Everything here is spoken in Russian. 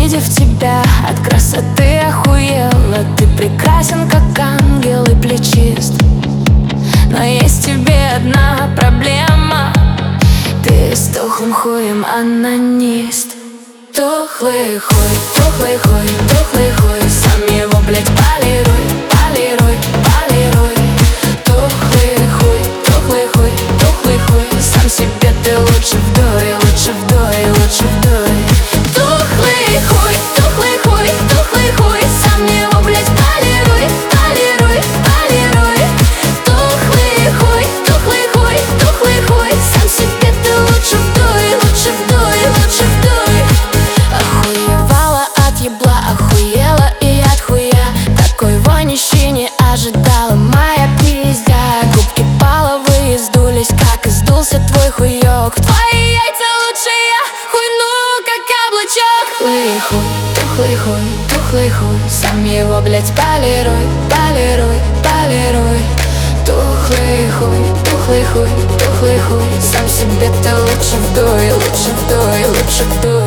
Увидев тебя, от красоты охуела. Ты прекрасен, как ангел и плечист. Но есть в тебе одна проблема: ты с тухлым хуем анонист. Тухлый хуй, тухлый хуй, тухлый хуй. Сам его, блядь, полируй, полируй, полируй. Тухлый хуй, тухлый хуй, тухлый хуй. Сам себе ты лучше вдуй, лучше вдуй, лучше вдуй. Тухлый хуй, тухлый хуй, тухлый хуй. Сам его, блядь, полируй, полируй, полируй. Тухлый хуй, тухлый хуй, тухлый хуй. Сам себе ты лучше вдуй, лучше вдуй, лучше вдуй. Охуевала от ебла, охуела и от хуя. Такой вонищи не ожидала моя пизда. Губки половые сдулись, как и сдулся твой хуёк. В твои яйца лучше я хуйну, как каблучок. Тухлый хуй, тухлый хуй, тухлый хуй. Сам его, блядь, полируй, полируй, полируй. Тухлый хуй, тухлый хуй, тухлый хуй. Сам себе ты лучше вдуй, лучше вдуй, лучше вдуй.